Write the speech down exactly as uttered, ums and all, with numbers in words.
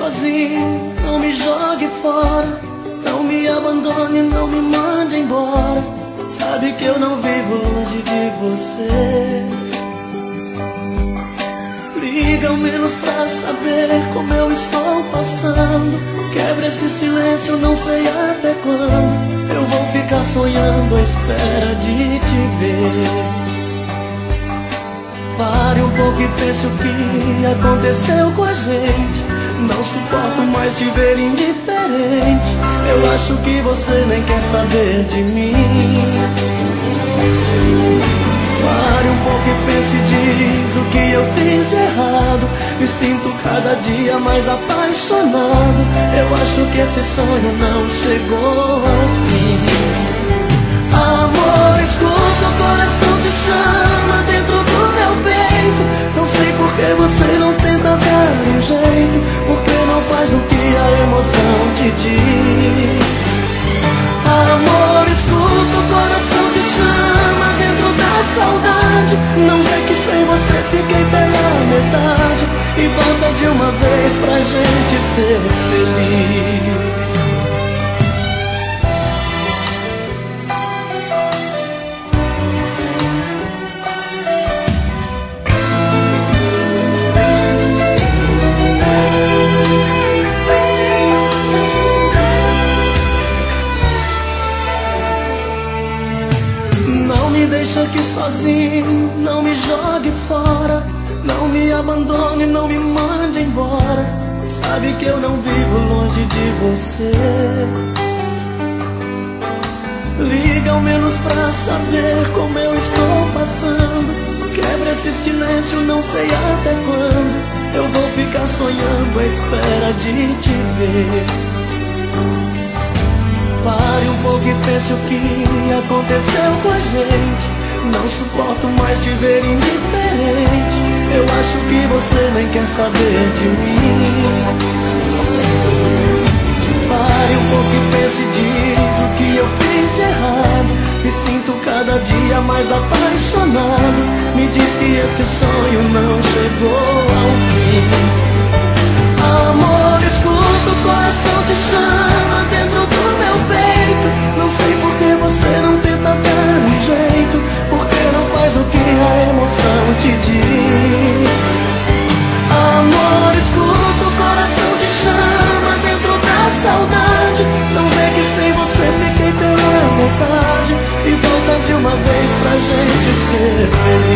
sozinho, não me jogue fora. Não me abandone, não me mande embora. Sabe que eu não vivo longe de você. Liga ao menos pra saber como eu estou passando. Quebra esse silêncio, não sei até quando eu vou ficar sonhando à espera de te ver. Pare um pouco e pense o que aconteceu com a gente. Não suporto mais te ver indiferente. Eu acho que você nem quer saber de mim. Pare um pouco e pense e diz o que eu fiz de errado. Me sinto cada dia mais apaixonado. Eu acho que esse sonho não chegou ao fim. Amor, escuta, o coração te chama dentro do meu peito. Não sei por que você não tenta dar um jeito. Por que não faz o que a emoção te diz? Amor, escuta, o coração te chama dentro da saudade. Não vê que sem você fiquei pela metade. E volta de uma vez pra gente ser feliz. Deixa aqui sozinho, não me jogue fora. Não me abandone, não me mande embora. Sabe que eu não vivo longe de você. Liga ao menos pra saber como eu estou passando. Quebra esse silêncio, não sei até quando eu vou ficar sonhando à espera de te ver. Pare um pouco e pense o que aconteceu com a gente. Não suporto mais te ver indiferente. Eu acho que você nem quer saber de mim. Pare um pouco e pense e diz o que eu fiz de errado. Me sinto cada dia mais apaixonado. Me diz que esse sonho não chegou ao fim. Amor, escuta, o coração te chama dentro do meu peito. Não sei por que você não tenta dar um jeito. Por que não faz o que a emoção te diz? Amor, escuta, o coração te chama dentro da saudade. Não vê que sem você fiquei pela metade. E volta de uma vez pra gente ser feliz.